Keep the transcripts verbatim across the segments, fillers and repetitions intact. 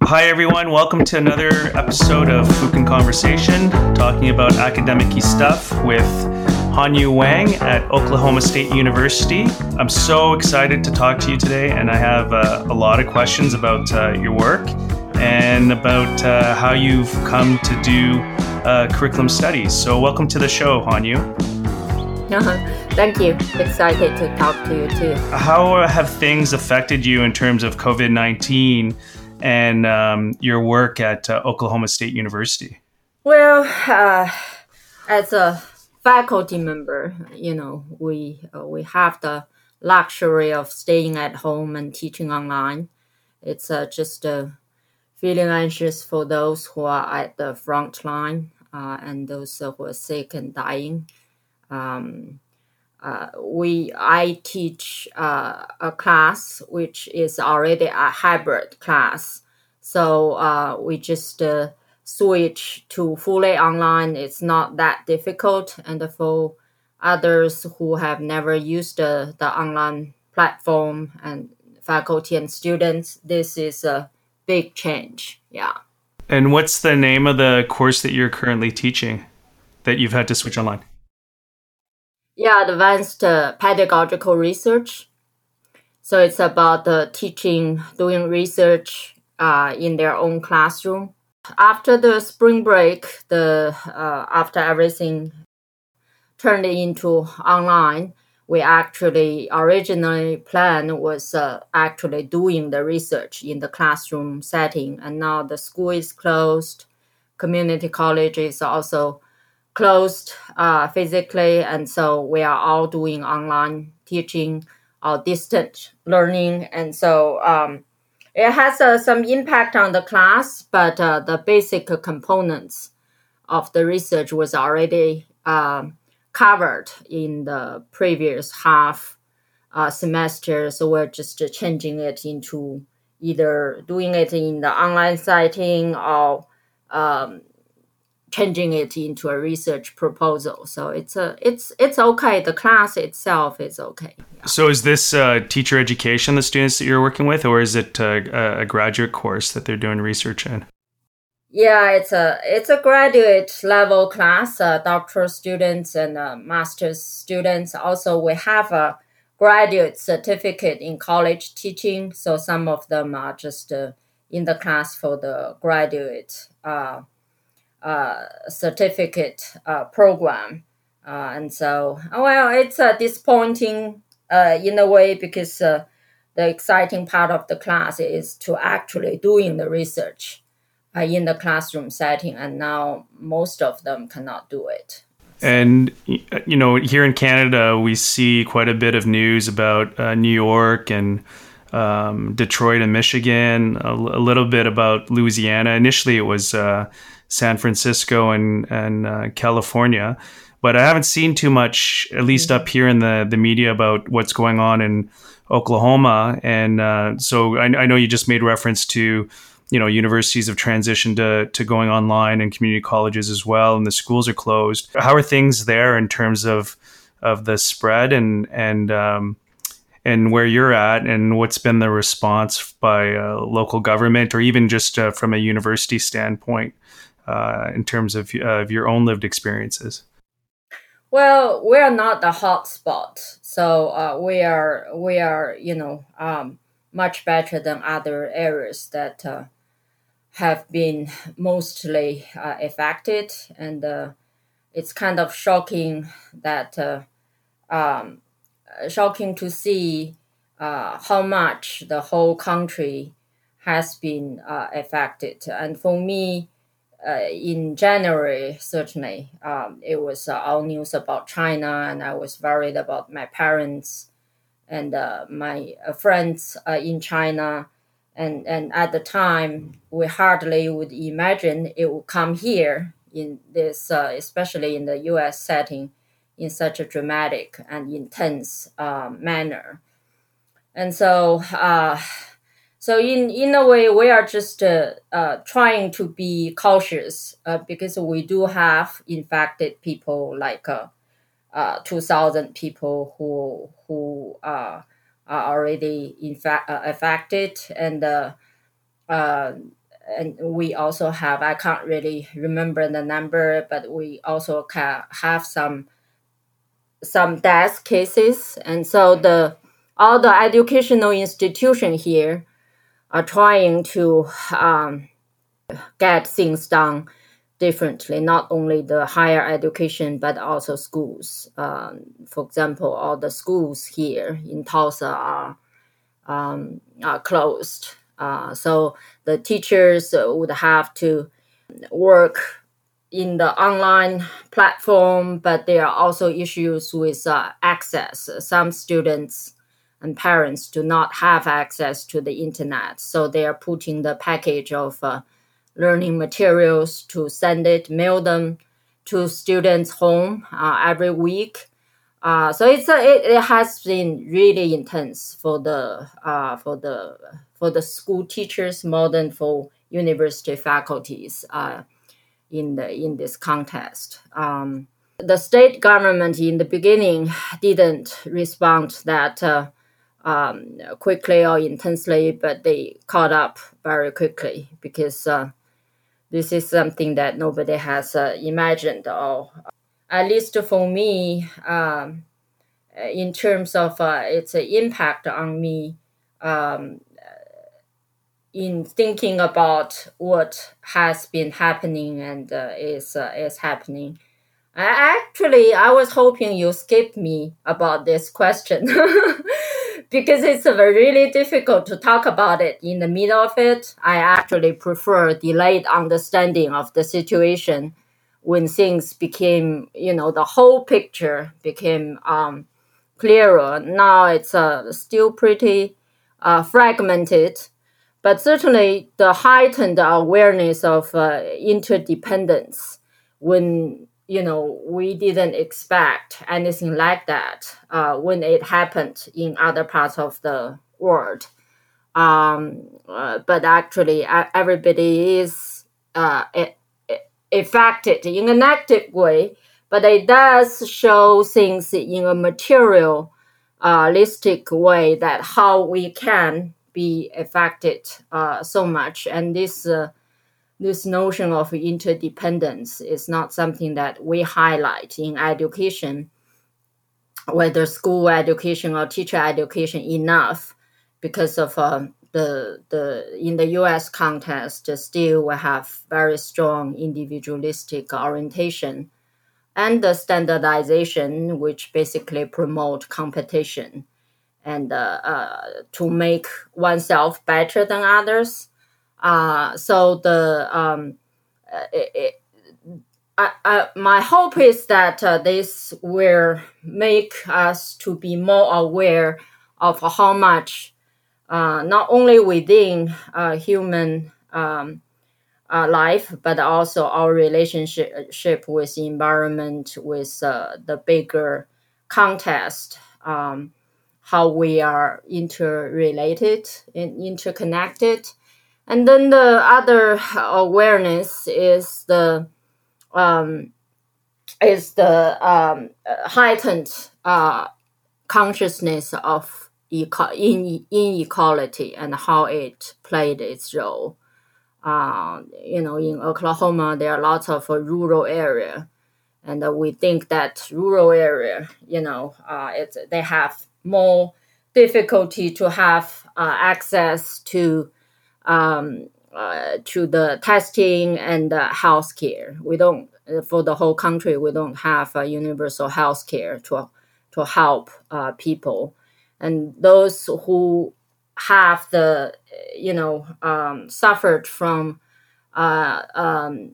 Hi, everyone. Welcome to another episode of Fukin Conversation, talking about academic-y stuff with Hanyu Wang at Oklahoma State University. I'm so excited to talk to you today, and I have uh, a lot of questions about uh, your work and about uh, how you've come to do uh, curriculum studies. So welcome to the show, Hanyu. Uh-huh. Thank you. Excited to talk to you too. How have things affected you in terms of covid nineteen and um, your work at uh, Oklahoma State University? Well, uh, as a faculty member, you know, we uh, we have the luxury of staying at home and teaching online. It's uh, just uh, feeling anxious for those who are at the front line uh, and those uh, who are sick and dying. Um, uh, we I teach uh, a class which is already a hybrid class. So uh, we just uh, switch to fully online. It's not that difficult. And for others who have never used the, the online platform and faculty and students, this is a big change. Yeah. And what's the name of the course that you're currently teaching that you've had to switch online? Yeah, advanced uh, pedagogical research. So it's about uh, teaching, doing research uh, in their own classroom. After the spring break, the uh, after everything turned into online, we actually originally planned was uh, actually doing the research in the classroom setting. And now the school is closed. Community college is also closed uh, physically, and so we are all doing online teaching or distant learning, and so um, it has uh, some impact on the class, but uh, the basic components of the research was already um, covered in the previous half uh, semester, so we're just uh, changing it into either doing it in the online setting or um, changing it into a research proposal. So it's a it's it's okay. The class itself is okay. Yeah. So is this uh, teacher education, the students that you're working with, or is it uh, a graduate course that they're doing research in? Yeah, it's a it's a graduate level class, uh, doctoral students and uh, master's students. Also, we have a graduate certificate in college teaching. So some of them are just uh, in the class for the graduate uh, uh, certificate uh, program. Uh, and so, well, it's uh, disappointing uh, in a way because uh, the exciting part of the class is to actually doing the research uh, in the classroom setting. And now most of them cannot do it. And, you know, here in Canada, we see quite a bit of news about uh, New York and um, Detroit and Michigan, a, a little bit about Louisiana. Initially, it was uh, San Francisco and, and uh, California. But I haven't seen too much, at least mm-hmm. up here in the, the media, about what's going on in Oklahoma. And uh, so I, I know you just made reference to, you know, universities have transitioned to, to going online and community colleges as well, and the schools are closed. How are things there in terms of of the spread and and um, and where you're at, and what's been the response by uh, local government, or even just uh, from a university standpoint uh, in terms of, uh, of your own lived experiences? Well, we're not the hot spot, so uh, we are we are you know um, much better than other areas that uh, have been mostly uh, affected, and uh, it's kind of shocking that uh, um, shocking to see uh, how much the whole country has been uh, affected. And for me, uh, in January, certainly, um, it was uh, all news about China, and I was worried about my parents and uh, my uh, friends uh, in China. And, and at the time, we hardly would imagine it would come here in this, uh, especially in the U S setting, in such a dramatic and intense uh, manner. And so, uh, so in, in a way, we are just uh, uh, trying to be cautious uh, because we do have infected people, like uh, uh, two thousand people who who uh, are already in fact uh, affected, and uh, uh, and we also have, I can't really remember the number, but we also ca- have some some death cases. And so the all the educational institution here are trying to um, get things done differently, not only the higher education, but also schools. Um, for example, all the schools here in Tulsa are, um, are closed. Uh, so the teachers would have to work in the online platform, but there are also issues with uh, access. Some students and parents do not have access to the internet, so they are putting the package of uh, learning materials to send it, mail them to students' home uh, every week. Uh, so it's a, it, it has been really intense for the uh, for the for the school teachers more than for university faculties uh, in the in this contest. Um, the state government in the beginning didn't respond that uh, um, quickly or intensely, but they caught up very quickly because uh, this is something that nobody has uh, imagined, or at least for me, um, in terms of uh, its impact on me, um, in thinking about what has been happening and uh, is uh, is happening. I, actually, I was hoping you skip me about this question because it's uh, really difficult to talk about it in the middle of it. I actually prefer delayed understanding of the situation when things became, you know, the whole picture became um, clearer. Now it's uh, still pretty uh, fragmented, but certainly the heightened awareness of uh, interdependence when, you know, we didn't expect anything like that uh, when it happened in other parts of the world. Um, uh, but actually, uh, everybody is uh, affected in a negative way, but it does show things in a materialistic way that how we can be affected uh, so much. And this uh, this notion of interdependence is not something that we highlight in education, whether school education or teacher education, enough, because of uh, the the in the U S context, still we have very strong individualistic orientation and the standardization, which basically promote competition and uh, uh, to make oneself better than others. Uh, so the um, it, it, I, I, my hope is that uh, this will make us to be more aware of how much, uh, not only within uh, human um, uh, life, but also our relationship with the environment, with uh, the bigger context, um, how we are interrelated and interconnected. And then the other awareness is the um, is the um, heightened uh, consciousness of eco- in- inequality and how it played its role. Uh, you know, in Oklahoma, there are lots of uh, rural area, and uh, we think that rural area, you know, uh, it's they have more difficulty to have uh, access to um, uh, to the testing and uh, health care. We don't, for the whole country, we don't have uh, universal health care to, to help uh, people. And those who have the, you know, um, suffered from uh, um,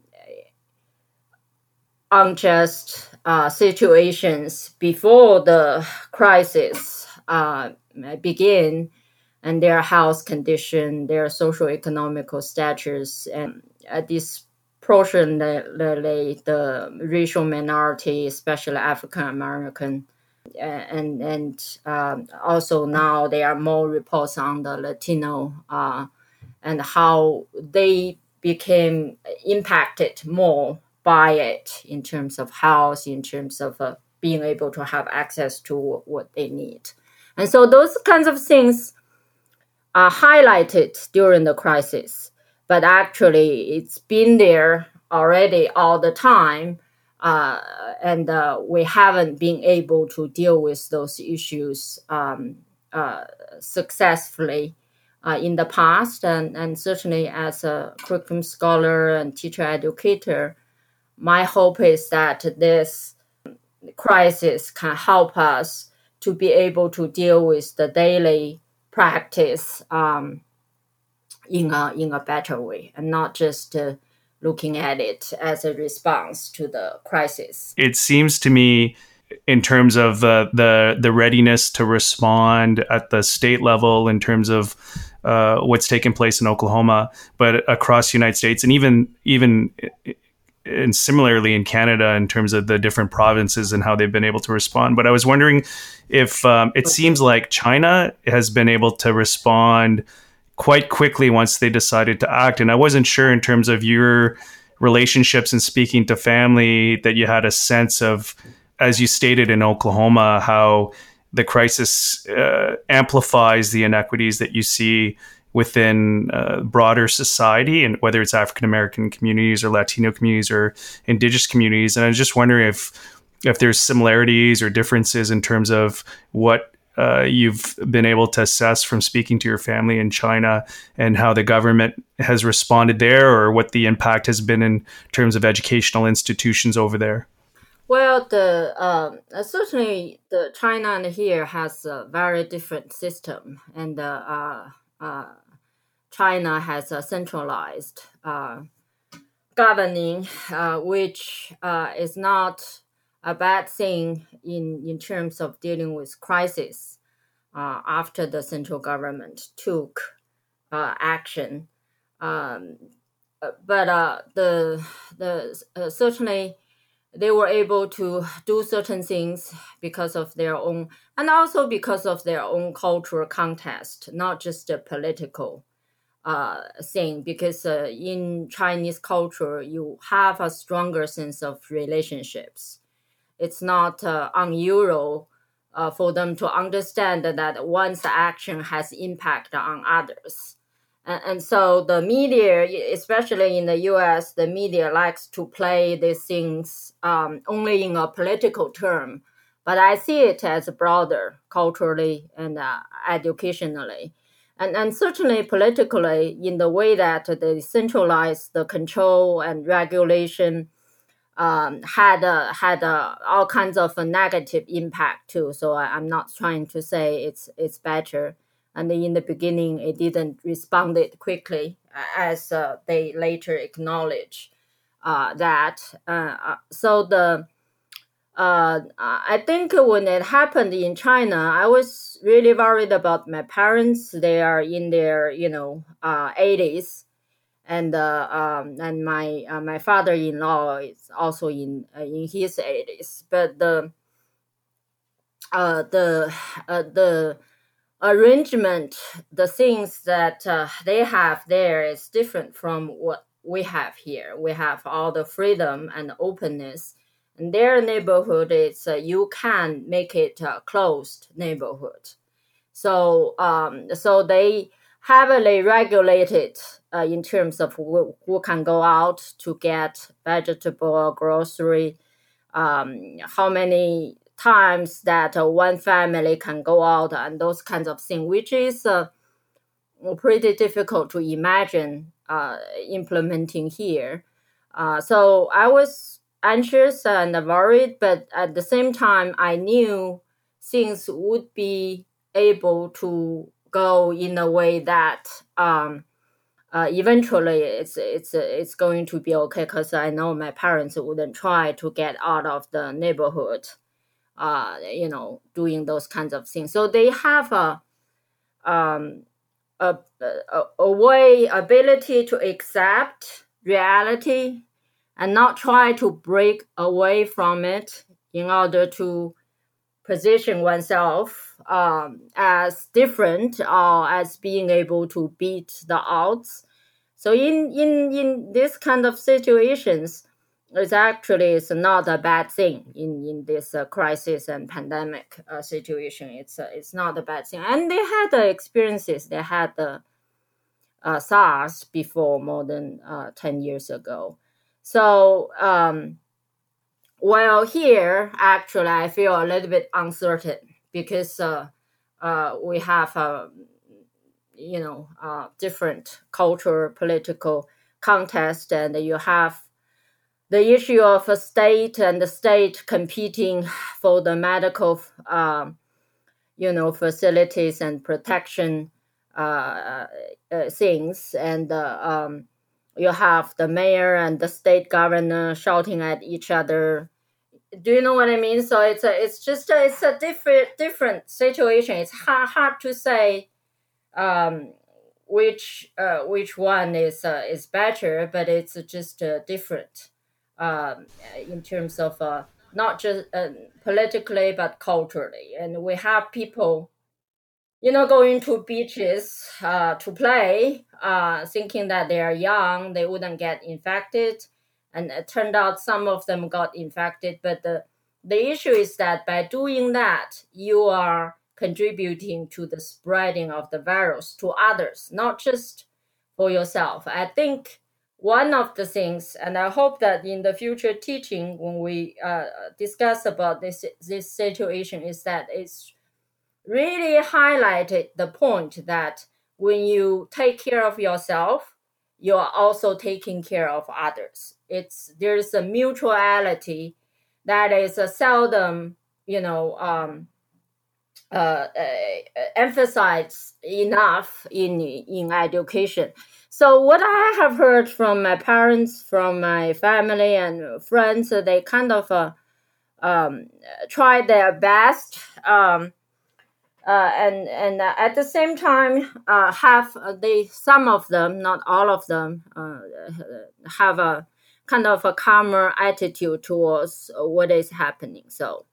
unjust uh, situations before the crisis uh, begin, and their health condition, their social economical status, and uh, disproportionately the racial minority, especially African American, and and um, also now there are more reports on the Latino uh, and how they became impacted more by it in terms of health, in terms of uh, being able to have access to what they need. And so those kinds of things are highlighted during the crisis, but actually it's been there already all the time, uh, and uh, we haven't been able to deal with those issues um, uh, successfully uh, in the past. And, and certainly as a curriculum scholar and teacher educator, my hope is that this crisis can help us to be able to deal with the daily practice um, in a in a better way, and not just uh, looking at it as a response to the crisis. It seems to me, in terms of uh, the the readiness to respond at the state level, in terms of uh, what's taken place in Oklahoma, but across the United States, and even even and similarly in Canada, in terms of the different provinces and how they've been able to respond. But I was wondering if um, it seems like China has been able to respond quite quickly once they decided to act. And I wasn't sure, in terms of your relationships and speaking to family, that you had a sense of, as you stated in Oklahoma, how the crisis uh, amplifies the inequities that you see within uh, broader society, and whether it's African American communities or Latino communities or Indigenous communities. And I was just wondering if if there's similarities or differences in terms of what uh, you've been able to assess from speaking to your family in China, and how the government has responded there, or what the impact has been in terms of educational institutions over there. Well, the um, uh, certainly the China and here has a very different system, and uh, uh, uh, China has a centralized uh, governing, uh, which uh, is not a bad thing in, in terms of dealing with crisis uh, after the central government took uh, action. Um, but uh, the the uh, certainly they were able to do certain things because of their own, and also because of their own cultural context, not just a political uh, thing. Because uh, in Chinese culture, you have a stronger sense of relationships. It's not uh, unusual uh, for them to understand that one's action has impact on others. And, and so the media, especially in the U S, the media likes to play these things um, only in a political term. But I see it as broader, culturally and uh, educationally. And, and certainly politically, in the way that they centralize the control and regulation um, had uh, had uh, all kinds of a negative impact too. So I, I'm not trying to say it's it's better. And in the beginning, it didn't respond it quickly, as uh, they later acknowledge uh, that. Uh, uh, so the uh, I think when it happened in China, I was really worried about my parents. They are in their you know uh, eighties, and uh, um, and my uh, my father-in-law is also in uh, in his eighties. But the uh, the uh, the arrangement, the things that uh, they have there is different from what we have here. We have all the freedom and openness. And their neighborhood is uh, you can make it a closed neighborhood. So um, so they heavily regulated uh, in terms of who, who can go out to get vegetable, grocery, um, how many times that uh, one family can go out, and those kinds of things, which is uh, pretty difficult to imagine uh, implementing here. Uh, so I was anxious and worried, but at the same time, I knew things would be able to go in a way that um, uh, eventually it's it's it's going to be okay, because I know my parents wouldn't try to get out of the neighborhood, uh, you know, doing those kinds of things. So they have a um, a, a, a way ability to accept reality and not try to break away from it in order to position oneself um, as different or as being able to beat the odds. So in in in this kind of situations, it's actually it's not a bad thing in in this uh, crisis and pandemic uh, situation. It's uh, it's not a bad thing, and they had the experiences. They had the uh, SARS before more than uh, ten years ago. So, um, well, here, actually, I feel a little bit uncertain because uh, uh, we have, uh, you know, uh, different cultural, political context, and you have the issue of a state and the state competing for the medical, um, you know, facilities and protection uh, uh, things, and uh, um, you have the mayor and the state governor shouting at each other. Do you know what I mean? So it's a, it's just a, it's a different different situation. It's hard hard to say um, which uh, which one is uh, is better, but it's just uh, different um, in terms of uh, not just uh, politically but culturally. And we have people, you know, going to beaches uh, to play, uh, thinking that they are young, they wouldn't get infected, and it turned out some of them got infected. But the the issue is that by doing that, you are contributing to the spreading of the virus to others, not just for yourself. I think one of the things, and I hope that in the future teaching, when we uh, discuss about this this situation, is that it's really highlighted the point that when you take care of yourself, you are also taking care of others. It's there's a mutuality that is a seldom, you know, um, uh, uh, emphasized enough in in education. So what I have heard from my parents, from my family and friends, uh, they kind of uh, um, try their best. Um, uh, and and uh, at the same time, uh, have uh, they some of them, not all of them, uh, have a kind of a calmer attitude towards what is happening. So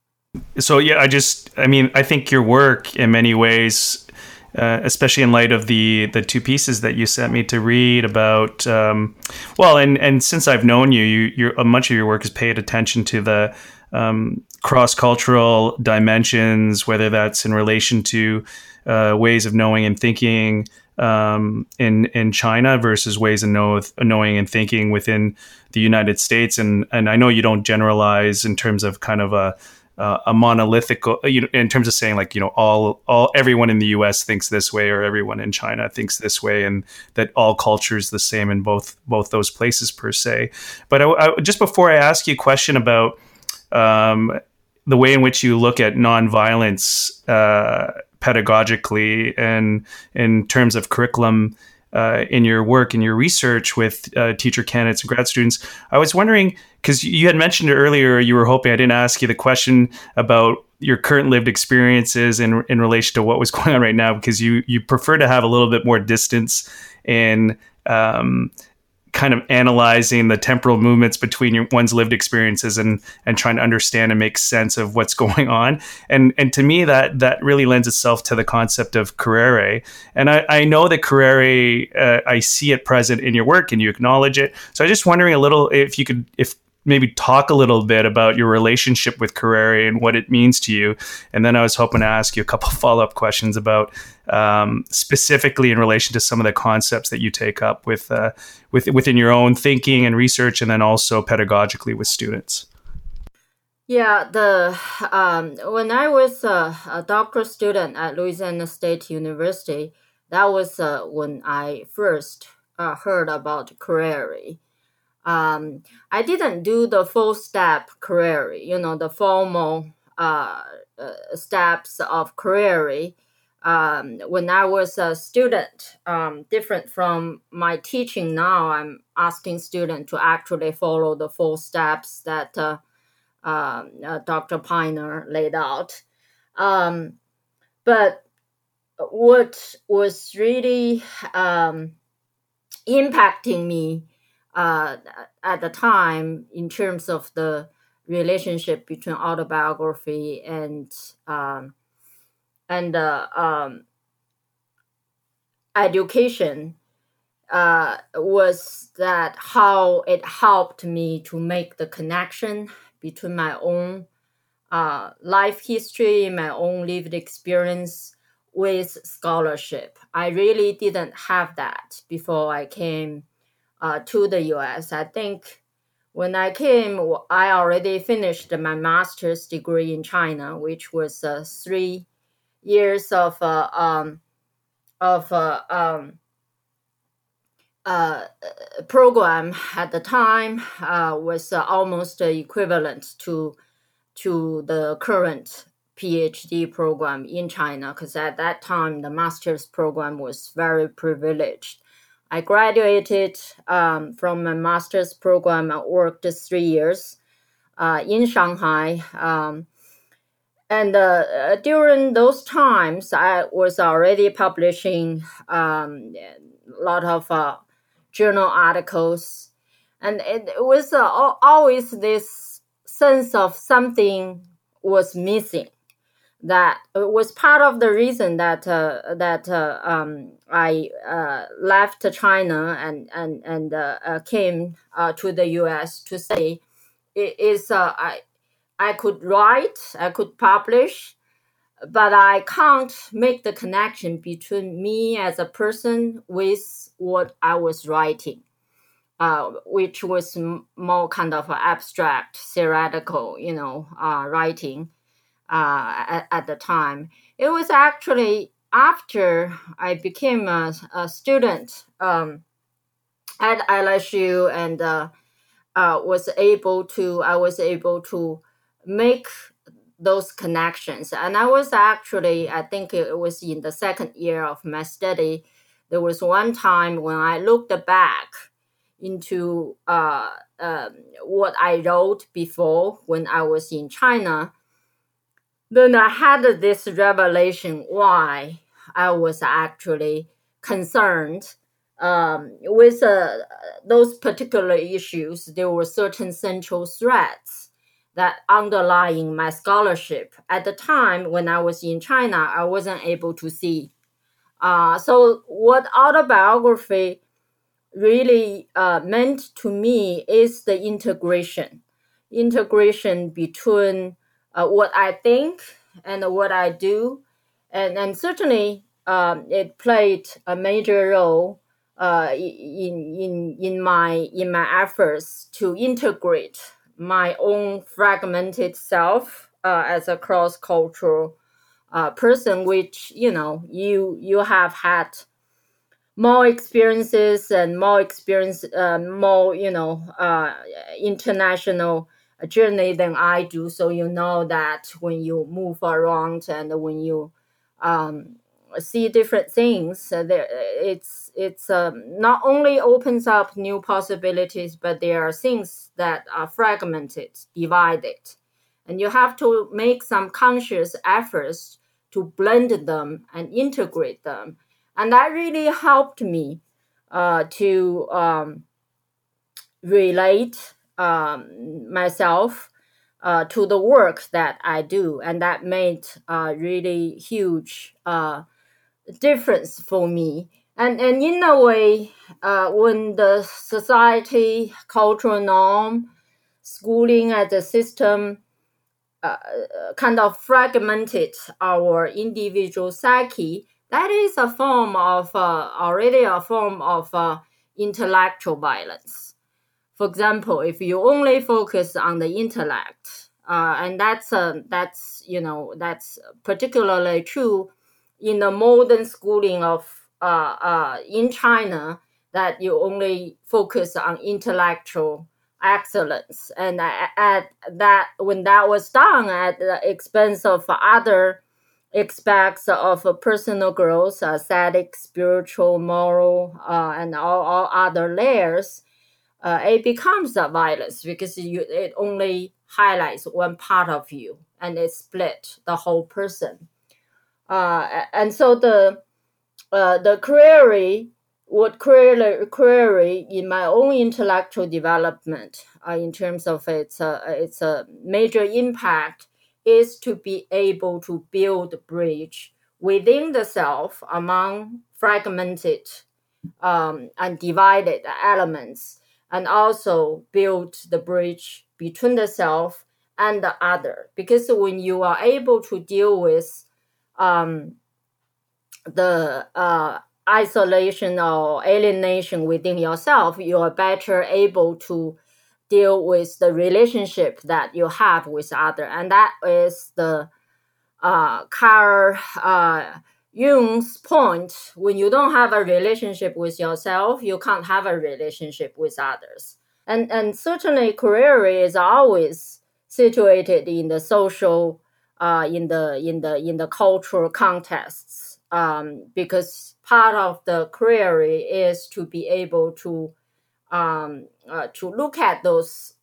So yeah, I just, I mean, I think your work in many ways, uh, especially in light of the the two pieces that you sent me to read about, um, well, and and since I've known you, you you're, uh, much of your work has paid attention to the um, cross cultural dimensions, whether that's in relation to uh, ways of knowing and thinking um, in in China versus ways of know, knowing and thinking within the United States, and and I know you don't generalize in terms of kind of a Uh, a monolithic, you know, in terms of saying like, you know, all, all, everyone in the U S thinks this way, or everyone in China thinks this way, and that all cultures the same in both, both those places per se. But I, I, just before I ask you a question about um, the way in which you look at nonviolence uh, pedagogically and in terms of curriculum uh, in your work, in your research with uh, teacher candidates and grad students, I was wondering, because you had mentioned earlier, you were hoping I didn't ask you the question about your current lived experiences in in relation to what was going on right now, because you you prefer to have a little bit more distance in um, kind of analyzing the temporal movements between your, one's lived experiences and and trying to understand and make sense of what's going on. And and to me, that that really lends itself to the concept of Carrere. And I, I know that Carrere, uh, I see it present in your work and you acknowledge it. So I'm just wondering a little if you could, if maybe talk a little bit about your relationship with Carrere and what it means to you. And then I was hoping to ask you a couple of follow-up questions about um, specifically in relation to some of the concepts that you take up with, uh, with within your own thinking and research, and then also pedagogically with students. yeah, the um, when I was a, a doctoral student at Louisiana State University, that was uh, when I first uh, heard about Carrere. Um, I didn't do the full step Carrere, you know, the formal uh, uh, steps of Carrere. Um, when I was a student, um, different from my teaching now, I'm asking students to actually follow the full steps that uh, uh, uh, Doctor Piner laid out. Um, but what was really um, impacting me uh, at the time in terms of the relationship between autobiography and um, and uh, um, education uh, was that how it helped me to make the connection between my own uh, life history, my own lived experience with scholarship. I really didn't have that before I came uh, to the U S. I think when I came, I already finished my master's degree in China, which was uh, three years of uh, um, of uh, um, uh, program at the time uh, was uh, almost equivalent to to the current PhD program in China, because at that time the master's program was very privileged. I graduated um, from my master's program. I worked three years uh, in Shanghai. Um, and uh, during those times, I was already publishing um, a lot of uh, journal articles. And it was uh, always this sense of something was missing. That was part of the reason that uh, that uh, um, I uh, left China and and and uh, uh, came uh, to the U S to say it is uh, I I could write, I could publish, but I can't make the connection between me as a person with what I was writing. Uh, which was m- more kind of abstract, theoretical, you know, uh, writing uh, at, at the time. It was actually after I became a, a student um, at L S U and uh, uh, was able to, I was able to make those connections. And I was actually, I think it was in the second year of my study, there was one time when I looked back into uh, um, what I wrote before when I was in China, then I had this revelation why I was actually concerned um, with uh, those particular issues. There were certain central threats that underlying my scholarship. At the time when I was in China, I wasn't able to see. Uh, so what autobiography really uh, meant to me is the integration, integration between uh, what I think and what I do, and and certainly um, it played a major role uh, in in in my in my efforts to integrate my own fragmented self uh, as a cross cultural uh, person, which you know you you have had more experiences and more experience, uh, more, you know, uh, international journey than I do. So you know that when you move around and when you um, see different things, uh, there, it's it's um, not only opens up new possibilities, but there are things that are fragmented, divided, and you have to make some conscious efforts to blend them and integrate them. And that really helped me uh, to um, relate um, myself uh, to the work that I do. And that made a really huge uh, difference for me. And, and in a way, uh, when the society, cultural norm, schooling as a system uh, kind of fragmented our individual psyche, that is a form of uh, already a form of uh, intellectual violence. For example, if you only focus on the intellect, uh, and that's uh, that's you know that's particularly true in the modern schooling of uh, uh, in China, that you only focus on intellectual excellence, and at that when that was done at the expense of other aspects of personal growth, aesthetic, spiritual, moral, uh, and all, all other layers, uh, it becomes a violence because you, it only highlights one part of you and it split the whole person. Uh, and so the uh, the query would query, query in my own intellectual development uh, in terms of its uh, its uh, major impact is to be able to build a bridge within the self among fragmented um, and divided elements, and also build the bridge between the self and the other. Because when you are able to deal with um, the uh, isolation or alienation within yourself, you are better able to deal with the relationship that you have with other, and that is the uh, Carl uh, Jung's point. When you don't have a relationship with yourself, you can't have a relationship with others. And and certainly, career is always situated in the social, uh, in the in the in the cultural contexts, um, because part of the career is to be able to um, uh, to look at those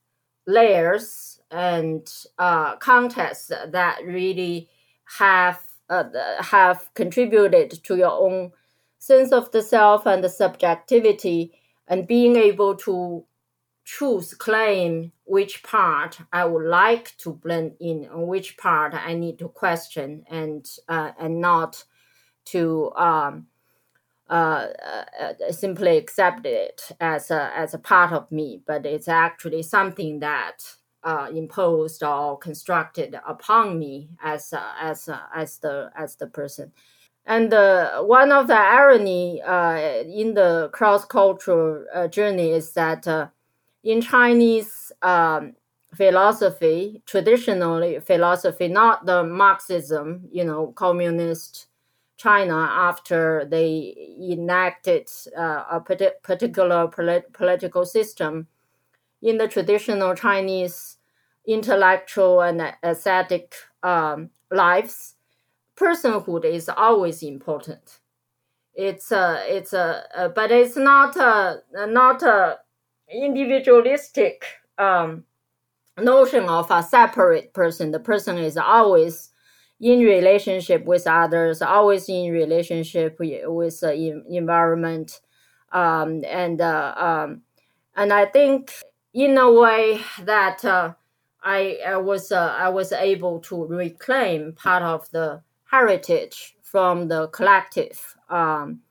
layers and uh, contexts that really have uh, have contributed to your own sense of the self and the subjectivity, and being able to choose, claim which part I would like to blend in and which part I need to question and uh, and not to um, uh, uh, simply accept it as a as a part of me, but it's actually something that uh, imposed or constructed upon me as uh, as uh, as the as the person. And uh, one of the irony uh, in the cross cultural uh, journey is that uh, in Chinese um, philosophy, traditionally philosophy, not the Marxism, you know, communist China after they enacted uh, a particular polit- political system. In the traditional Chinese intellectual and aesthetic um, lives, personhood is always important. It's a, it's a, a but it's not a, not a individualistic um, notion of a separate person. The person is always in relationship with others, always in relationship with, with the environment, um, and uh, um, and I think in a way that uh, I, I was uh, I was able to reclaim part of the heritage from the collective um,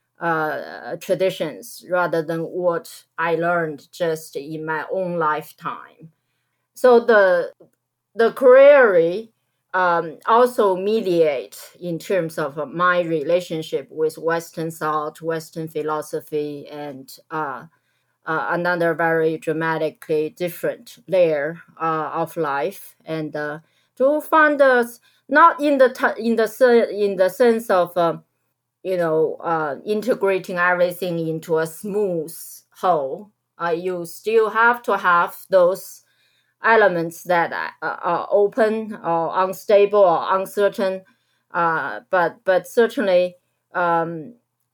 uh, traditions rather than what I learned just in my own lifetime. So the the query um, also mediate in terms of uh, my relationship with Western thought, Western philosophy, and uh, uh, another very dramatically different layer uh, of life, and uh, to find us not in the t- in the in the sense of uh, you know uh, integrating everything into a smooth whole. Uh, you still have to have those elements that are, are open or unstable or uncertain, uh, but but certainly um,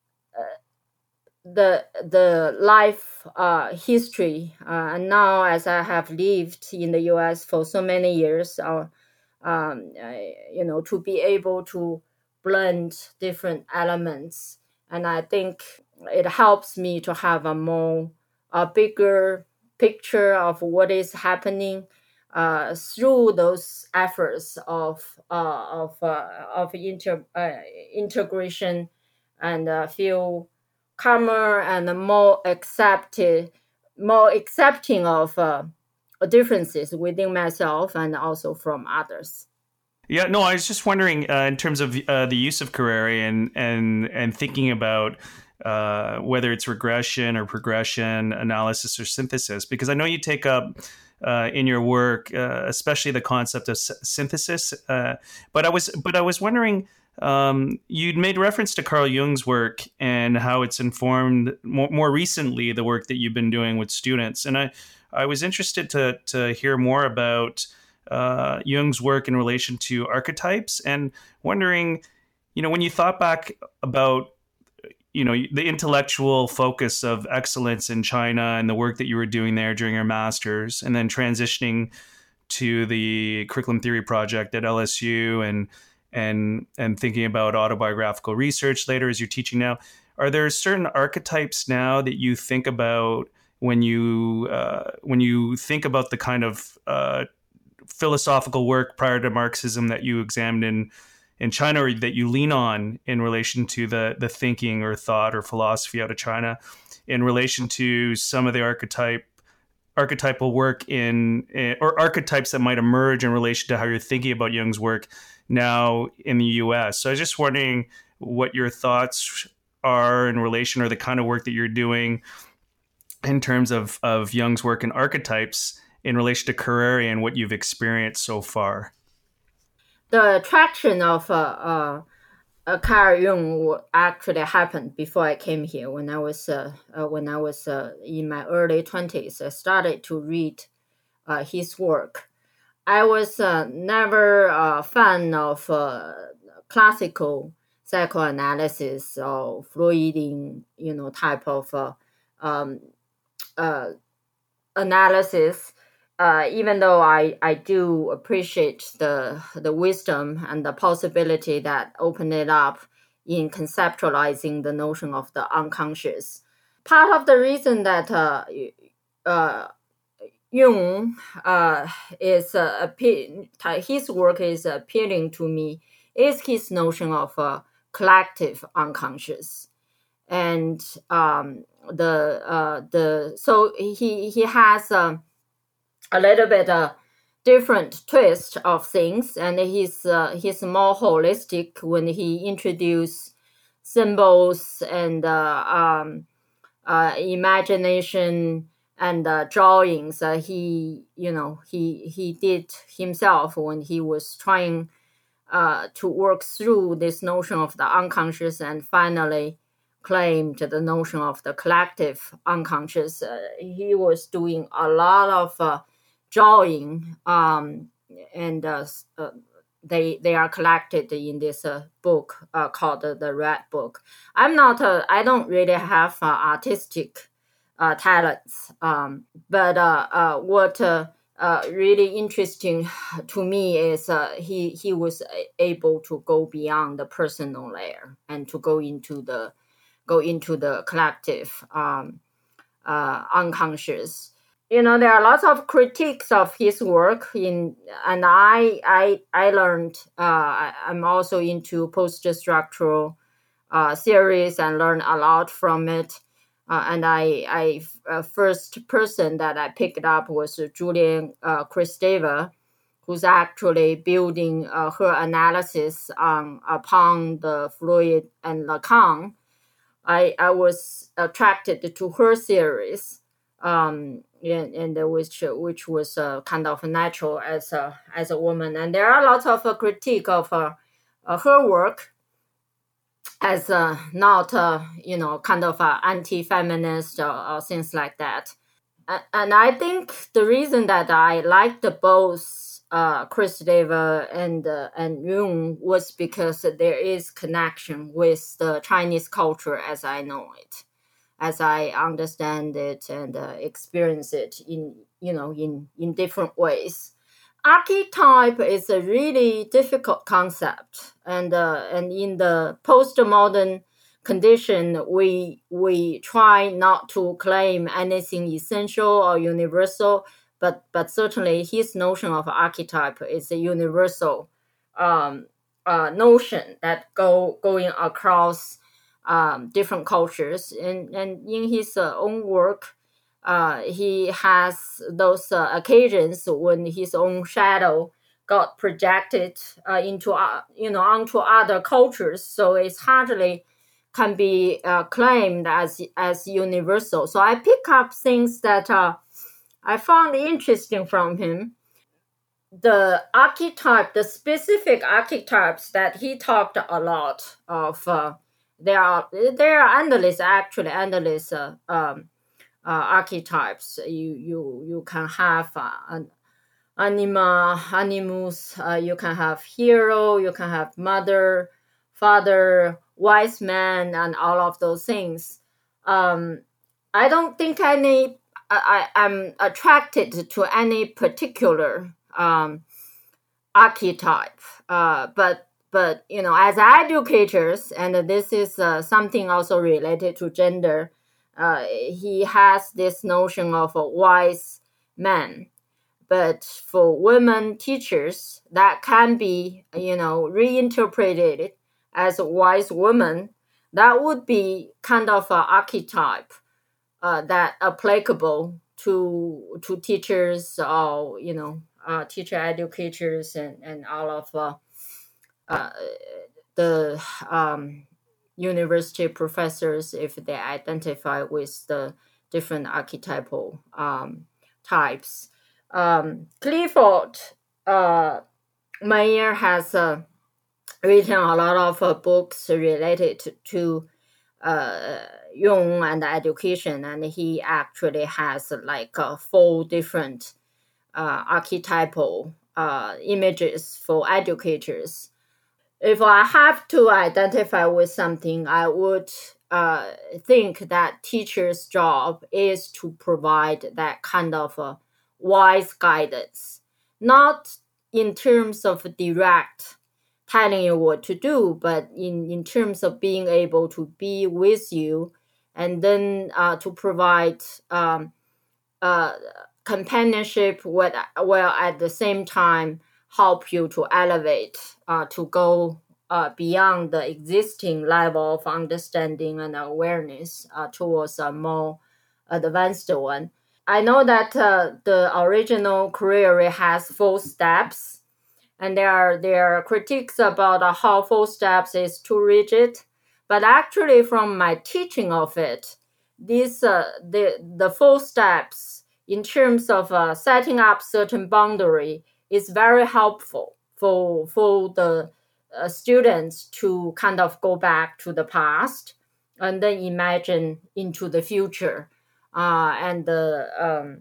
the the life uh, history uh, and now as I have lived in the U S for so many years, or um, I, you know, to be able to blend different elements, and I think it helps me to have a more a bigger picture of what is happening uh, through those efforts of uh, of uh, of inter, uh, integration, and uh, feel calmer and more accepted, more accepting of uh, differences within myself and also from others. Yeah, no, I was just wondering uh, in terms of uh, the use of Carrere and and and thinking about uh, whether it's regression or progression, analysis or synthesis, because I know you take up uh, in your work, uh, especially the concept of s- synthesis. Uh, but I was but I was wondering. Um, you'd made reference to Carl Jung's work and how it's informed more, more recently the work that you've been doing with students, and I I was interested to to hear more about uh, Jung's work in relation to archetypes, and wondering, you know, when you thought back about, you know, the intellectual focus of excellence in China and the work that you were doing there during your master's, and then transitioning to the curriculum theory project at L S U, and and and thinking about autobiographical research later as you're teaching now, are there certain archetypes now that you think about when you uh, when you think about the kind of uh, philosophical work prior to Marxism that you examined in in China, or that you lean on in relation to the the thinking or thought or philosophy out of China, in relation to some of the archetype archetypal work in, or archetypes that might emerge in relation to how you're thinking about Jung's work now in the U S. So I was just wondering what your thoughts are in relation, or the kind of work that you're doing in terms of, of Jung's work in archetypes in relation to Carrere and what you've experienced so far. The attraction of uh, uh, uh, Carl Jung actually happened before I came here. When I was uh, uh, when I was uh, in my early twenties, I started to read uh, his work. I was uh, never a fan of uh, classical psychoanalysis or Freudian, you know, type of uh, um, uh, analysis. Uh, even though I, I do appreciate the the wisdom and the possibility that opened it up in conceptualizing the notion of the unconscious. Part of the reason that uh, uh, Jung uh, is uh, appe- his work is appealing to me is his notion of a collective unconscious, and um, the uh, the so he he has um, a little bit uh, different twist of things, and he's uh, he's more holistic when he introduce symbols and uh, um, uh, imagination and uh, drawings. Uh, he, you know, he he did himself when he was trying uh, to work through this notion of the unconscious, and finally claimed the notion of the collective unconscious. Uh, he was doing a lot of uh, drawing, um, and uh, uh, they they are collected in this uh, book uh, called the, the Red Book. I'm not a, I don't really have uh, artistic uh, talents, um, but uh, uh, what uh, uh, really interesting to me is uh, he he was able to go beyond the personal layer and to go into the go into the collective um, uh, unconscious. You know, there are lots of critiques of his work in, and I I I learned uh, I, I'm also into post-structural uh, series and learn a lot from it. Uh, and I, I uh, first person that I picked up was Julian uh, Kristeva, who's actually building uh, her analysis on upon the Freud and Lacan. I, I was attracted to her series, um, and, and which which was uh, kind of natural as a as a woman. And there are lots of uh, critique of uh, uh, her work as uh, not uh, you know kind of uh, anti-feminist or, or things like that. And, and I think the reason that I liked both uh, Kristeva and uh, and Jung was because there is connection with the Chinese culture as I know it, as I understand it and uh, experience it in you know in in different ways. Archetype is a really difficult concept, and uh, and in the postmodern condition, we we try not to claim anything essential or universal, but but certainly his notion of archetype is a universal um, uh, notion that go going across um, different cultures, and and in his uh, own work uh, he has those uh, occasions when his own shadow got projected uh, into uh, you know onto other cultures, so it's hardly can be uh, claimed as as universal. So I pick up things that uh, I found interesting from him. The archetype, the specific archetypes that he talked a lot of. Uh, there are there are endless, actually endless uh, um, uh, archetypes. You you you can have uh, an anima, animus. Uh, you can have hero. You can have mother, father, wise man, and all of those things. Um, I don't think any. I, I am attracted to any particular um, archetype, uh, but but you know, as educators, and this is uh, something also related to gender. Uh, he has this notion of a wise man, but for women teachers, that can be you know reinterpreted as a wise woman. That would be kind of an archetype uh, that applicable to to teachers, or you know uh, teacher educators, and and all of uh, uh, the um, university professors if they identify with the different archetypal um, types. Um, Clifford uh, Meyer has uh, written a lot of uh, books related to, to uh, Jung and education, and he actually has like uh, four different uh, archetypal uh, images for educators. If I have to identify with something, I would uh, think that teacher's job is to provide that kind of uh, wise guidance, not in terms of direct telling you what to do, but in, in terms of being able to be with you and then uh, to provide um, uh, companionship with, while at the same time help you to elevate, uh, to go uh, beyond the existing level of understanding and awareness uh, towards a more advanced one. I know that uh, the original query has four steps, and there are there are critiques about uh, how four steps is too rigid. But actually, from my teaching of it, these uh, the the four steps in terms of uh, setting up certain boundary is very helpful for for the uh, students to kind of go back to the past and then imagine into the future, uh, and the um,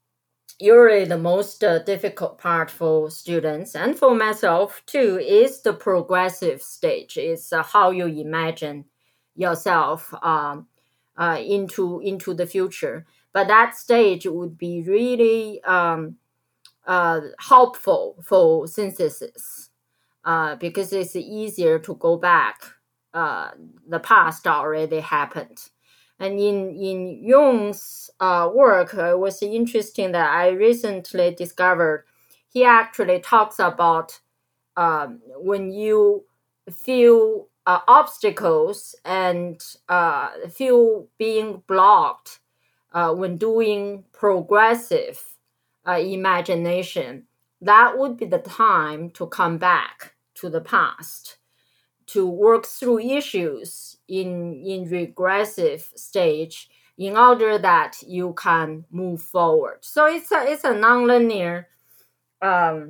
usually the most uh, difficult part for students and for myself too is the progressive stage. It's uh, how you imagine yourself um, uh, into into the future. But that stage would be really um, uh, helpful for synthesis uh, because it's easier to go back. Uh, the past already happened. And in, in Jung's uh, work, uh, it was interesting that I recently discovered he actually talks about um, when you feel uh, obstacles and uh, feel being blocked uh, when doing progressive uh, imagination, that would be the time to come back to the past to work through issues in in regressive stage in order that you can move forward. So it's a it's a nonlinear um,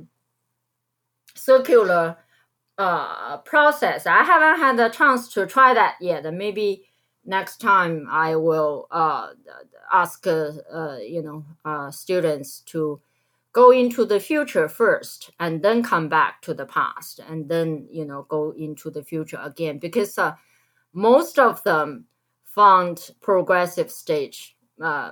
circular uh, process. I haven't had the chance to try that yet. Maybe next time I will uh, ask uh, uh, you know uh, students to go into the future first and then come back to the past and then you know go into the future again, because uh, most of them found progressive stage uh,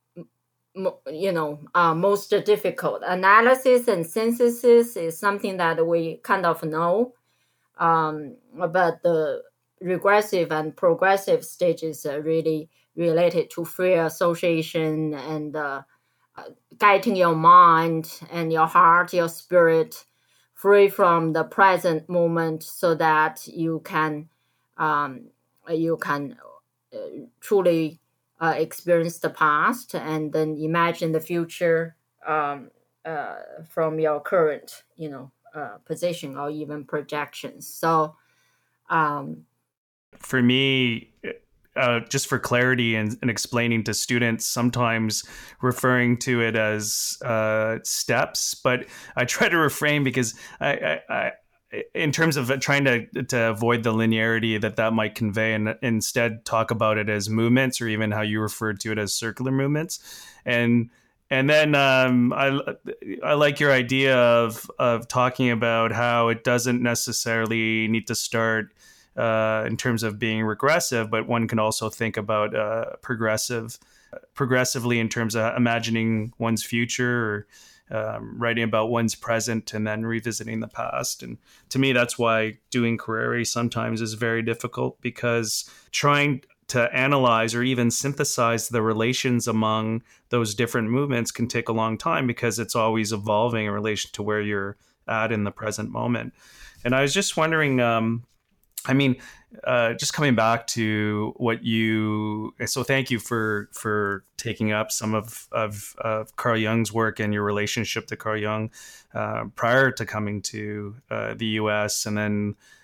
you know uh, most difficult. Analysis and synthesis is something that we kind of know, um, but the regressive and progressive stages are really related to free association and uh, guiding your mind and your heart, your spirit, free from the present moment, so that you can um, you can uh, truly uh, experience the past and then imagine the future um, uh, from your current, you know, uh, position or even projections. So, um, For me, uh, just for clarity and, and explaining to students, sometimes referring to it as uh, steps, but I try to refrain because I, I, I in terms of trying to to avoid the linearity that that might convey, and instead talk about it as movements, or even how you referred to it as circular movements. And and then um, I I like your idea of of talking about how it doesn't necessarily need to start uh, in terms of being regressive, but one can also think about uh, progressive progressively in terms of imagining one's future, or um, writing about one's present and then revisiting the past. And to me, that's why doing query sometimes is very difficult, because trying to analyze or even synthesize the relations among those different movements can take a long time, because it's always evolving in relation to where you're at in the present moment. And I was just wondering, um, I mean, uh, just coming back to what you, so thank you for for taking up some of, of, of Carl Jung's work and your relationship to Carl Jung uh, prior to coming to uh, the U S, and then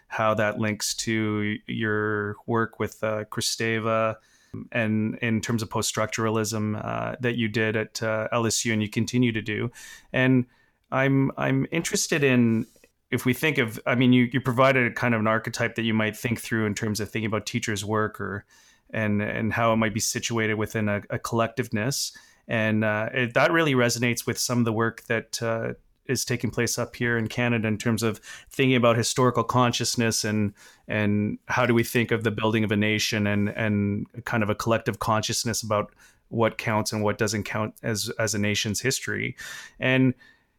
how that links to your work with uh, Kristeva and in terms of post-structuralism uh, that you did at uh, L S U and you continue to do. And I'm I'm interested in, if we think of, I mean, you, you provided a kind of an archetype that you might think through in terms of thinking about teachers' work or and and how it might be situated within a, a collectiveness. And uh, it, that really resonates with some of the work that uh, is taking place up here in Canada in terms of thinking about historical consciousness and and how do we think of the building of a nation and and kind of a collective consciousness about what counts and what doesn't count as as a nation's history. And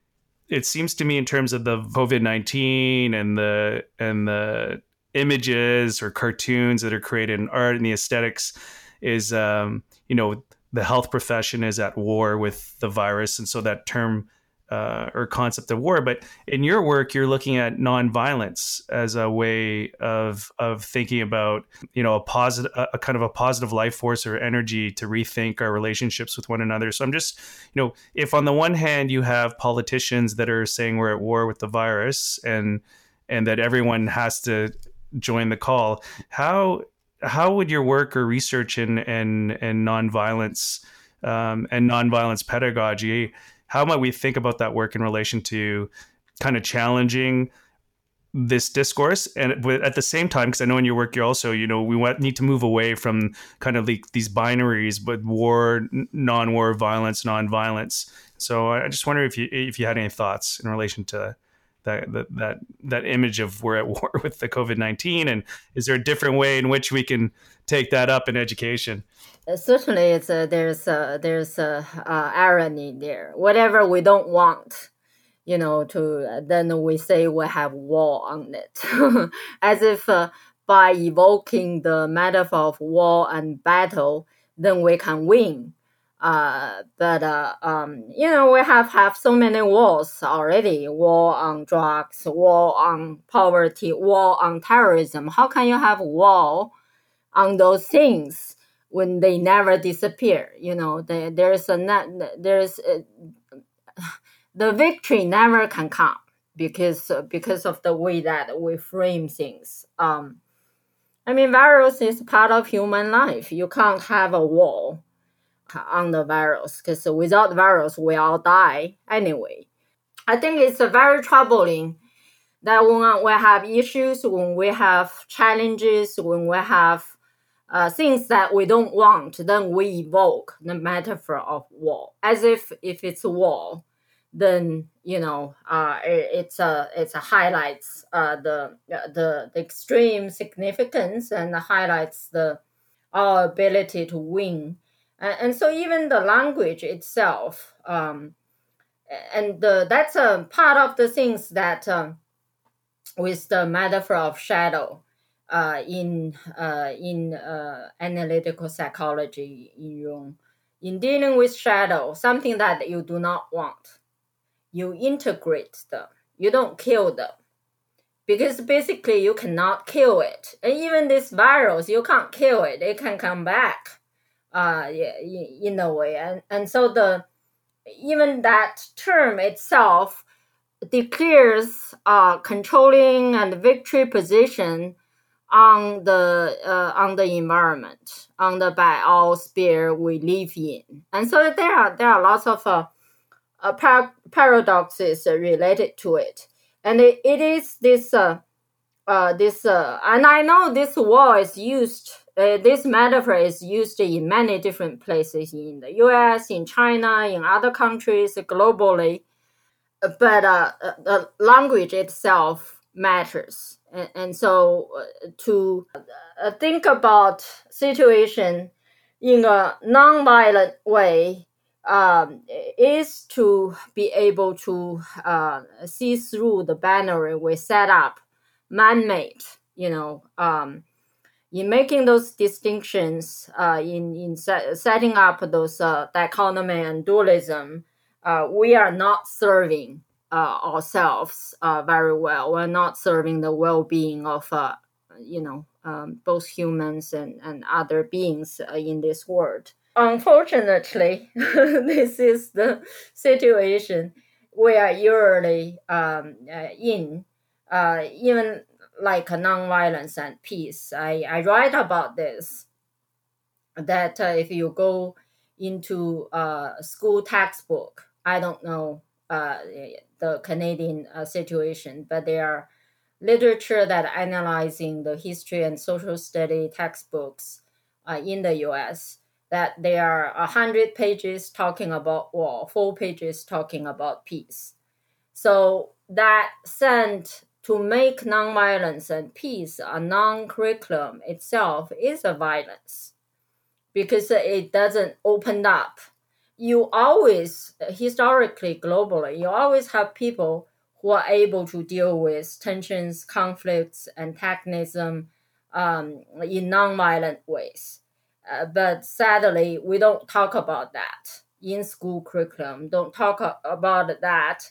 it seems to me in terms of the COVID nineteen and the and the images or cartoons that are created in art and the aesthetics is, um, you know, the health profession is at war with the virus. And so that term uh, or concept of war. But in your work, you're looking at nonviolence as a way of of thinking about, you know, a positive, a kind of a positive life force or energy to rethink our relationships with one another. So I'm just, you know, if on the one hand you have politicians that are saying we're at war with the virus and and that everyone has to join the call, how how would your work or research in and and nonviolence um, and nonviolence pedagogy, how might we think about that work in relation to kind of challenging this discourse? And at the same time, because I know in your work you're also, you know, we want, need to move away from kind of the, these binaries, but war, non-war, violence, non-violence. So I just wonder if you if you had any thoughts in relation to that that that, that image of we're at war with the COVID nineteen, and is there a different way in which we can take that up in education? Uh, certainly, it's a, there's a, there's a uh, irony there. Whatever we don't want, you know, to then we say we have war on it, as if uh, by evoking the metaphor of war and battle, then we can win. Uh, but uh, um, you know, we have have so many wars already: war on drugs, war on poverty, war on terrorism. How can you have war on those things when they never disappear? You know, there, there's a there's a, the victory never can come because because of the way that we frame things. Um, I mean, virus is part of human life. You can't have a war on the virus because without virus, we all die anyway. I think it's very troubling that when we have issues, when we have challenges, when we have uh, things that we don't want, then we evoke the metaphor of war, as if if it's war, then you know uh, it, it's a it's a highlights uh, the the the extreme significance and highlights the our ability to win, and, and so even the language itself, um, and the, that's a part of the things that um, with the metaphor of shadow uh, in uh, in uh, analytical psychology in Jung, in dealing with shadow, something that you do not want, you integrate them. You don't kill them because basically you cannot kill it. And even this virus, you can't kill it. It can come back uh, in a way. And, and so the even that term itself declares uh, controlling and victory position on the uh, on the environment, on the biosphere we live in. And so there are there are lots of uh, uh, par- paradoxes related to it, and it, it is this uh, uh, this uh, and I know this word is used. Uh, this metaphor is used in many different places in the U S, in China, in other countries, globally. But uh, the language itself matters, and, and so uh, to uh, think about situation in a nonviolent way um, is to be able to uh, see through the binary we set up, man-made, you know, um, in making those distinctions, uh, in, in set, setting up those uh, dichotomy and dualism, uh, we are not serving uh, ourselves uh, very well. We're not serving the well-being of, uh, you know, um, both humans and, and other beings uh, in this world. Unfortunately, this is the situation we are usually um, uh, in. Uh, even like nonviolence and peace. I, I write about this, that uh, if you go into a school textbook, I don't know uh, the Canadian uh, situation, but there are literature that analyzing the history and social study textbooks uh, in the U S, that there are one hundred pages talking about war, four pages talking about peace. So that sent to make nonviolence and peace a non-curriculum itself is a violence, because it doesn't open up. You always, historically, globally, you always have people who are able to deal with tensions, conflicts, antagonism um, in nonviolent ways. Uh, but sadly, we don't talk about that in school curriculum. Don't talk about that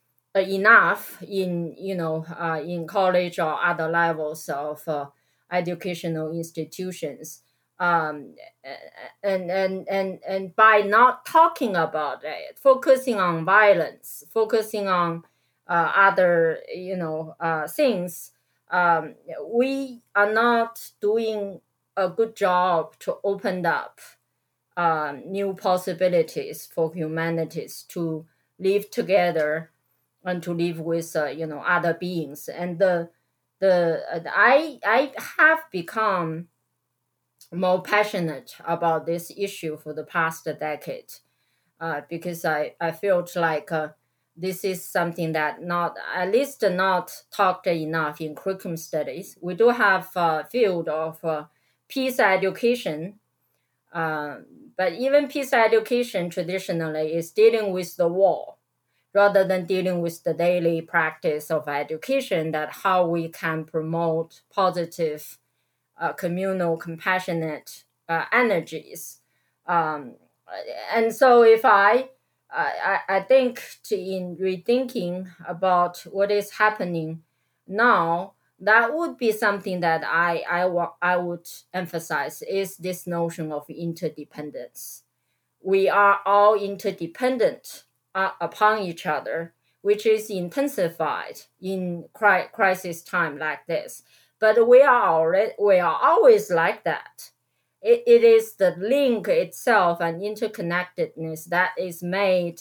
enough in you know uh, in college or other levels of uh, educational institutions. Um, and and and and by not talking about it, focusing on violence, focusing on uh, other you know uh, things, um, we are not doing a good job to open up um, new possibilities for humanities to live together and to live with uh, you know other beings. And the the uh, I I have become more passionate about this issue for the past decade, uh, because I I felt like uh, this is something that not at least not talked enough in curriculum studies. We do have a field of uh, peace education, uh, but even peace education traditionally is dealing with the war rather than dealing with the daily practice of education, that how we can promote positive, uh, communal, compassionate uh, energies. Um, and so if I, I, I think to, in rethinking about what is happening now, that would be something that I, I, I would emphasize, is this notion of interdependence. We are all interdependent uh, upon each other, which is intensified in cri- crisis time like this. But we are already, we are always like that. It, it is the link itself and interconnectedness that is made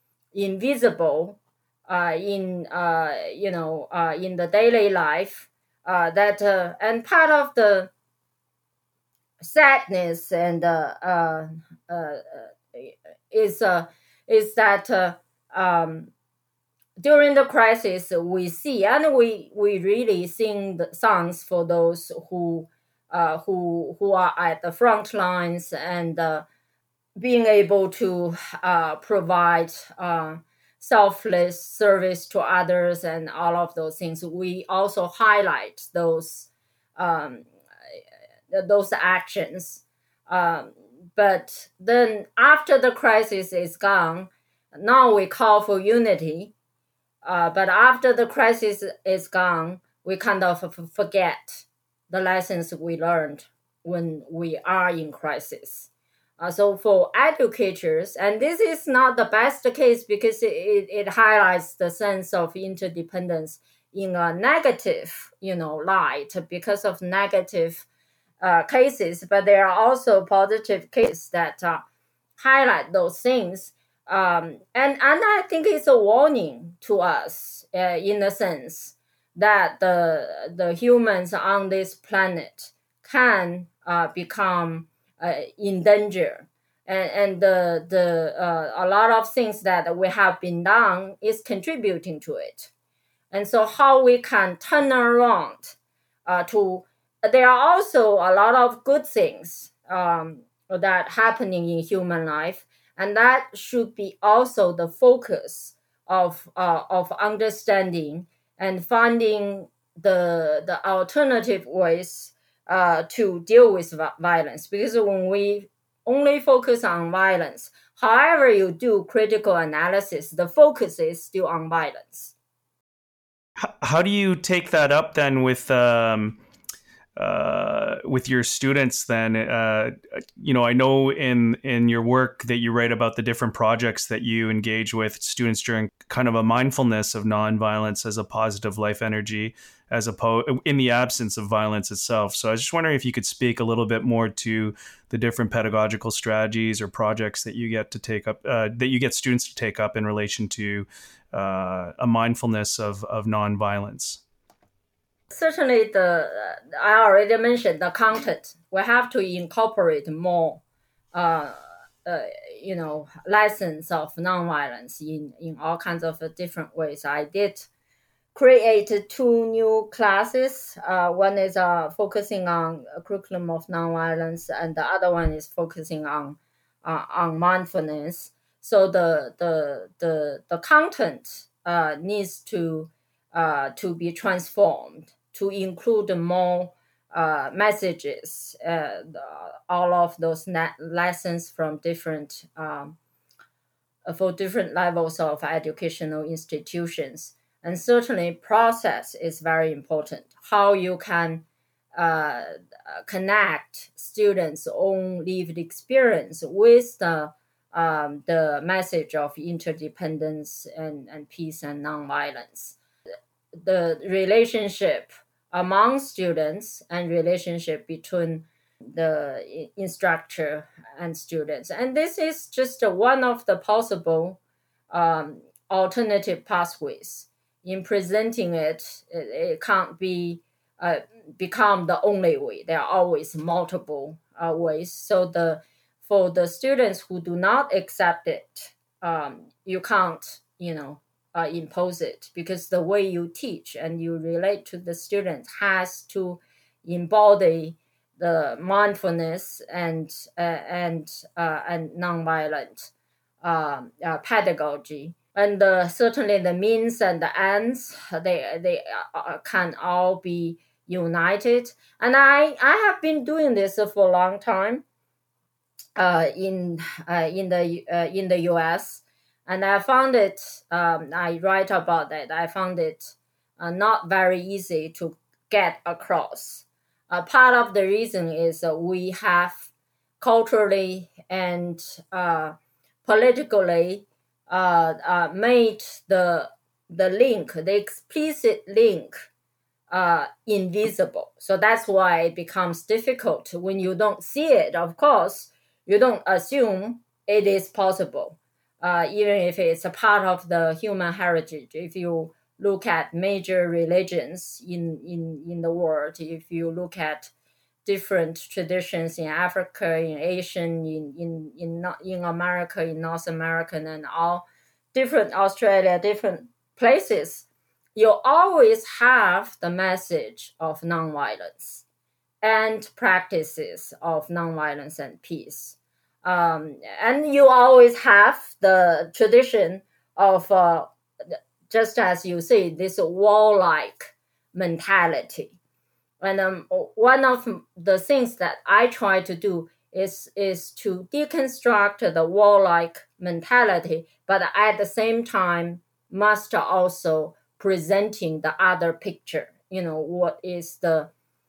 invisible uh, in uh, you know uh, in the daily life. Uh, that uh, and part of the sadness and uh, uh, uh, is uh, is that uh, um, during the crisis we see, and we we really sing the songs for those who uh, who who are at the front lines, and uh, being able to uh, provide uh, selfless service to others and all of those things. We also highlight those um, those actions. Um, but then after the crisis is gone, now we call for unity. Uh, but after the crisis is gone, we kind of f- forget the lessons we learned when we are in crisis. Uh, so for educators, and this is not the best case because it, it, it highlights the sense of interdependence in a negative, you know, light because of negative uh, cases, but there are also positive cases that uh, highlight those things. Um, and, and I think it's a warning to us uh, in a sense that the, the humans on this planet can uh, become uh, in danger. And, and the, the, uh, a lot of things that we have been done is contributing to it. And so how we can turn around uh, to, there are also a lot of good things um, that happening in human life, and that should be also the focus of uh, of understanding and finding the the alternative ways uh, to deal with violence. Because when we only focus on violence, however you do critical analysis, the focus is still on violence. How do you take that up then with um, uh, with your students? Then uh, you know, I know in in your work that you write about the different projects that you engage with students during kind of a mindfulness of nonviolence as a positive life energy. as opposed in the absence of violence itself. So I was just wondering if you could speak a little bit more to the different pedagogical strategies or projects that you get to take up, uh, that you get students to take up in relation to uh, a mindfulness of of nonviolence. Certainly, the uh, I already mentioned the content. We have to incorporate more, uh, uh, you know, lessons of nonviolence in in all kinds of uh, different ways. I did create two new classes. Uh, one is uh, focusing on a curriculum of nonviolence, and the other one is focusing on uh, on mindfulness. So the the the the content uh, needs to uh, to be transformed to include more uh, messages, uh, the, all of those na- lessons from different um, for different levels of educational institutions. And certainly, process is very important. How you can uh, connect students' own lived experience with the um, the message of interdependence and, and peace and nonviolence. The relationship among students and relationship between the instructor and students. And this is just one of the possible um, alternative pathways. In presenting it, it, it can't be uh, become the only way. There are always multiple uh, ways. So the for the students who do not accept it, um, you can't, you know, uh, impose it, because the way you teach and you relate to the student has to embody the mindfulness and uh, and uh, and nonviolent um, uh, pedagogy. And uh, certainly the means and the ends, they they uh, can all be united. And I I have been doing this for a long time uh, in uh, in the uh, in the U S, and I found it. Um, I write about that. I found it uh, not very easy to get across. Uh, part of the reason is uh, we have culturally and uh, politically uh, uh, made the the link, the explicit link, uh, invisible. So that's why it becomes difficult when you don't see it. Of course, you don't assume it is possible, uh, even if it's a part of the human heritage. If you look at major religions in, in, in the world, if you look at different traditions in Africa, in Asian, in, in, in, in America, in North America, and all different Australia, different places, you always have the message of nonviolence and practices of nonviolence and peace. Um, and you always have the tradition of, uh, just as you say, this warlike mentality. And um, one of the things that I try to do is, is to deconstruct the warlike mentality, but at the same time must also presenting the other picture, you know, what is the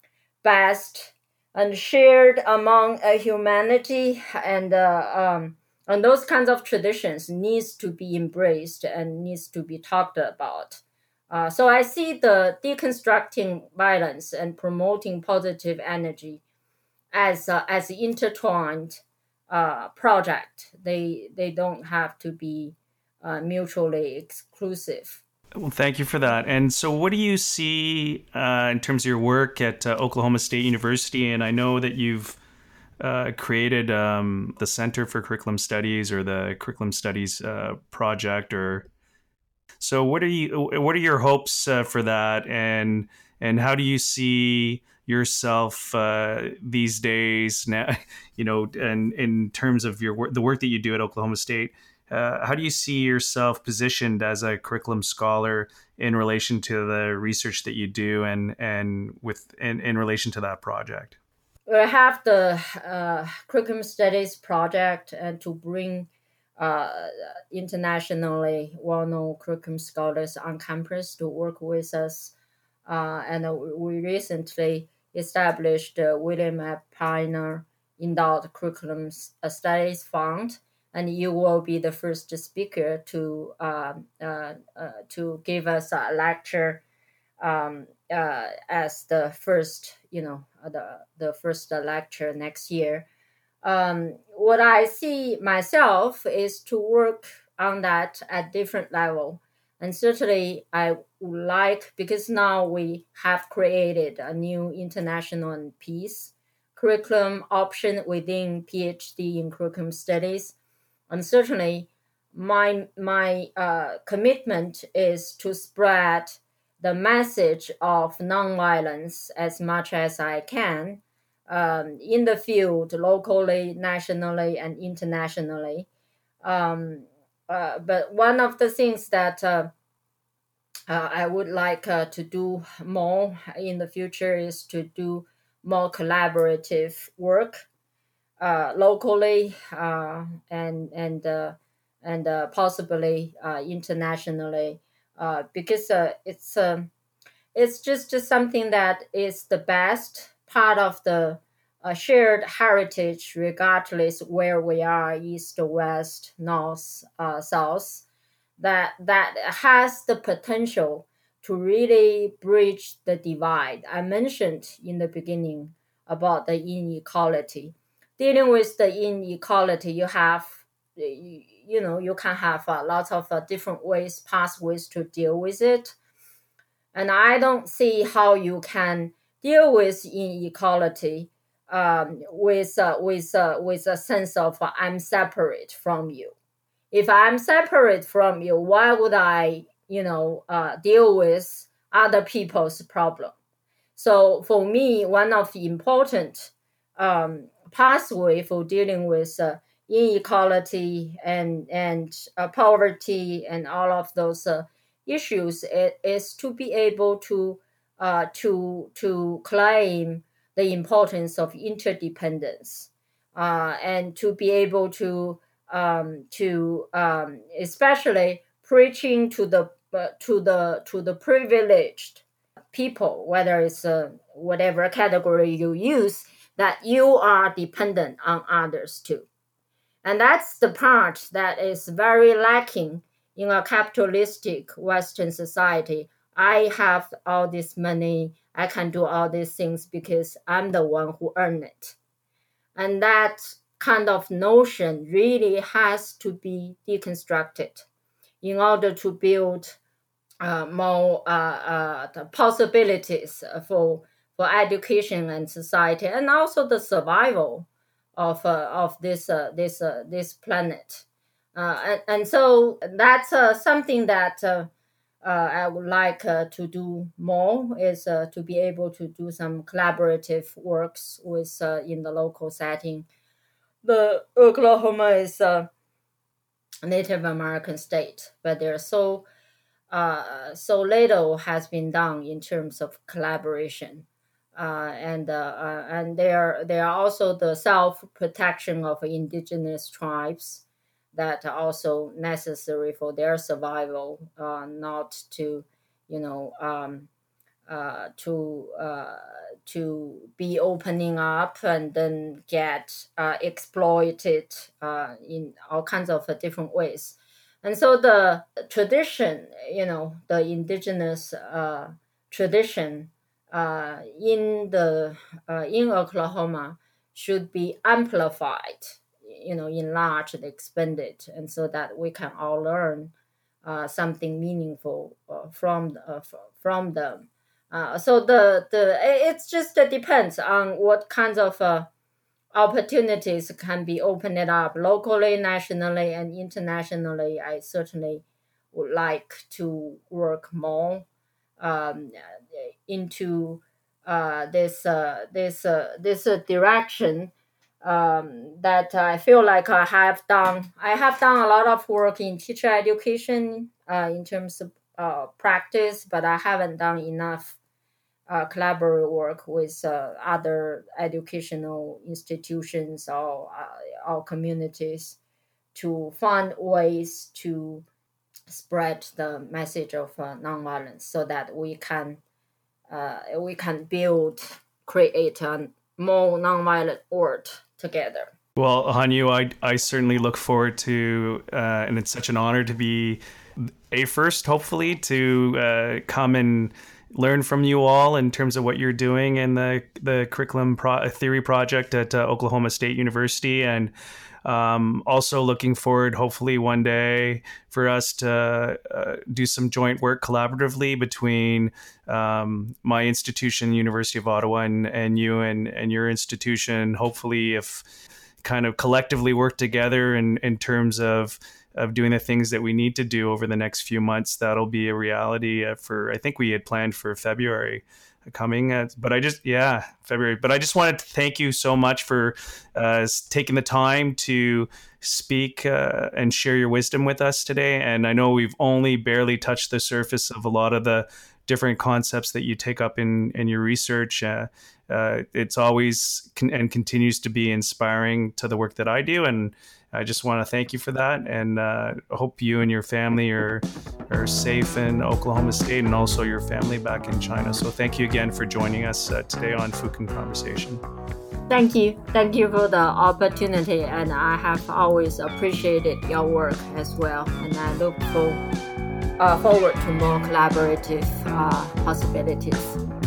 best and shared among a humanity, and uh, um, and those kinds of traditions needs to be embraced and needs to be talked about. Uh, so I see the deconstructing violence and promoting positive energy as uh, as intertwined uh, project. They they don't have to be uh, mutually exclusive. Well, thank you for that. And so, what do you see uh, in terms of your work at uh, Oklahoma State University? And I know that you've uh, created um, the Center for Curriculum Studies, or the Curriculum Studies uh, project. Or so, what are you? What are your hopes uh, for that? And and how do you see yourself uh, these days now? You know, and in terms of your work, the work that you do at Oklahoma State. Uh, how do you see yourself positioned as a curriculum scholar in relation to the research that you do, and and with in, in relation to that project? We have the uh, curriculum studies project, and to bring uh, internationally well-known curriculum scholars on campus to work with us. Uh, and uh, we recently established the William F. Piner Endowed Curriculum Studies Fund, and you will be the first speaker to uh, uh, uh, to give us a lecture um, uh, as the first, you know, the the first lecture next year. Um, what I see myself is to work on that at different level. And certainly I would like, because now we have created a new international and peace curriculum option within PhD in curriculum studies. And certainly my, my uh, commitment is to spread the message of nonviolence as much as I can um, in the field, locally, nationally, and internationally. Um, uh, but one of the things that uh, uh, I would like uh, to do more in the future is to do more collaborative work uh, locally uh, and and uh, and uh, possibly uh, internationally, uh, because uh, it's um, it's just, just something that is the best part of the uh, shared heritage, regardless where we are, east, west, north, uh, south, that that has the potential to really bridge the divide. I mentioned in the beginning about the inequality. Dealing with the inequality, you have, you, you know, you can have uh, lots of uh, different ways, pathways to deal with it. And I don't see how you can deal with inequality um, with uh, with uh, with a sense of uh, I'm separate from you. If I'm separate from you, why would I, you know, uh, deal with other people's problem? So for me, one of the important um, pathway for dealing with uh, inequality and and uh, poverty and all of those uh, issues is, is to be able to uh, to to claim the importance of interdependence uh, and to be able to um, to um, especially preaching to the uh, to the to the privileged people, whether it's uh, whatever category you use, that you are dependent on others too. And that's the part that is very lacking in a capitalistic Western society. I have all this money, I can do all these things because I'm the one who earned it. And that kind of notion really has to be deconstructed in order to build uh, more uh, uh, the possibilities for for education and society, and also the survival of uh, of this uh, this uh, this planet. Uh, and, and so that's uh, something that uh, uh, I would like uh, to do more, is uh, to be able to do some collaborative works with uh, in the local setting. The Oklahoma is a Native American state, but there are so uh, so little has been done in terms of collaboration, uh, and uh, uh, and there there are also the self protection of indigenous tribes that are also necessary for their survival, uh, not to, you know, um, uh, to uh, to be opening up and then get uh, exploited uh, in all kinds of uh, different ways. And so the tradition, you know, the indigenous uh, tradition uh, in the uh, in Oklahoma should be amplified, you know, enlarged, expanded, and so that we can all learn uh, something meaningful uh, from uh, from them. Uh, so the the it's just uh, depends on what kinds of uh, opportunities can be opened up locally, nationally, and internationally. I certainly would like to work more um, into uh, this uh, this uh, this uh, direction um, that I feel like I have done. I have done a lot of work in teacher education uh, in terms of uh, practice, but I haven't done enough uh, collaborative work with uh, other educational institutions or, uh, or communities to find ways to spread the message of uh, nonviolence so that we can uh, we can build, create a more nonviolent world together. Well, Hanyu, I, I certainly look forward to, uh, and it's such an honor to be a first, hopefully, to uh, come and learn from you all in terms of what you're doing in the the curriculum pro- theory project at uh, Oklahoma State University, and um, also looking forward, hopefully one day, for us to uh, do some joint work collaboratively between um, my institution, University of Ottawa, and, and you and, and your institution. Hopefully, if kind of collectively work together in, in terms of of doing the things that we need to do over the next few months, that'll be a reality uh, for, I think we had planned for February coming. Uh, but I just, yeah, February. But I just wanted to thank you so much for uh, taking the time to speak uh, and share your wisdom with us today. And I know we've only barely touched the surface of a lot of the different concepts that you take up in, in your research. Uh, uh, it's always con- and continues to be inspiring to the work that I do. And I just want to thank you for that, and uh, hope you and your family are are safe in Oklahoma State, and also your family back in China. So thank you again for joining us uh, today on Fukin Conversation. Thank you. Thank you for the opportunity, and I have always appreciated your work as well, and I look for, uh, forward to more collaborative uh, possibilities.